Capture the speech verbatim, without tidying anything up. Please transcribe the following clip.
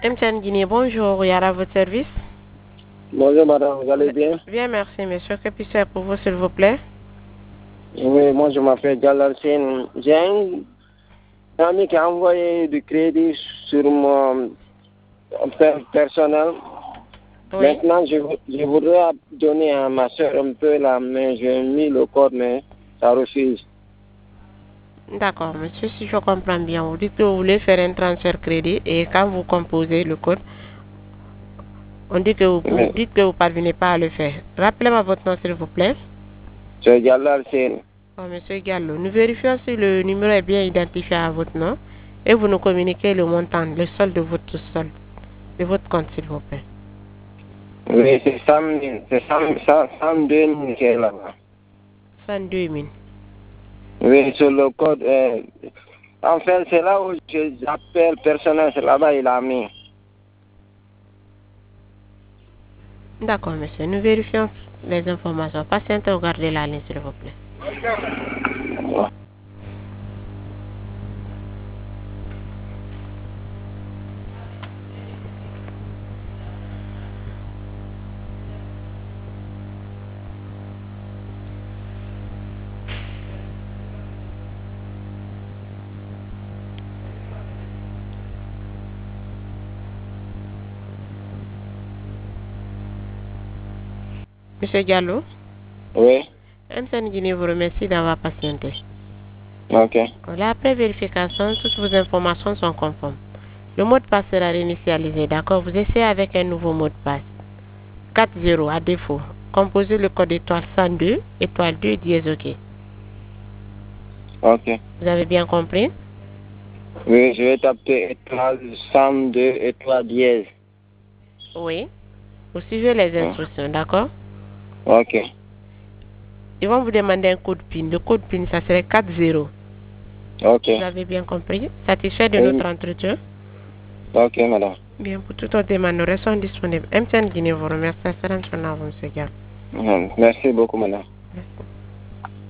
M T N Guinée, bonjour, Yara, à votre service. Bonjour madame, vous allez bien? Bien, merci monsieur. Que puis-je faire pour vous, s'il vous plaît? Oui, moi je m'appelle Jalal Sen. J'ai un ami qui a envoyé du crédit sur mon per- personnel. Oui. Maintenant, je, je voudrais donner à ma soeur un peu là, mais j'ai mis le code, mais ça refuse. D'accord, monsieur, si je comprends bien, vous dites que vous voulez faire un transfert crédit et quand vous composez le code, on dit que vous, vous Mais dites que vous ne parvenez pas à le faire. Rappelez-moi votre nom, s'il vous plaît. c'est Jalal Sen. Oh, monsieur Gallo, nous vérifions si le numéro est bien identifié à votre nom et vous nous communiquez le montant, le solde de votre solde, de votre compte, s'il vous plaît. Oui, c'est cent mille, c'est cent deux mille qui est là-bas. soixante-deux mille. Oui, sur le code. euh, en fait, c'est là où j'appelle personnel, c'est là-bas il a mis. D'accord, monsieur. Nous vérifions les informations. Patientez, regardez la ligne, s'il vous plaît. Monsieur Diallo, Oui, M T N Guinée vous remercie d'avoir patienté. ok. Voilà, après vérification, toutes vos informations sont conformes. Le mot de passe sera réinitialisé, d'accord? Vous essayez avec un nouveau mot de passe. quatre zéro à défaut. Composez le code étoile cent deux, étoile deux, dièse OK. Ok. Vous avez bien compris? Oui, je vais taper étoile cent deux, étoile dièse. Oui. Vous suivez les Ah, instructions, d'accord? ok. Ils vont vous demander un code PIN. Le code PIN, ça serait quatre zéro. Ok. Vous avez bien compris? Satisfait de notre Oui, entretien? ok, madame. Bien, pour toute autre demande, nous restons disponibles. M T N Guinée vous remercie. Excellente journée à vous, monsieur Gall. Merci beaucoup, madame. Merci.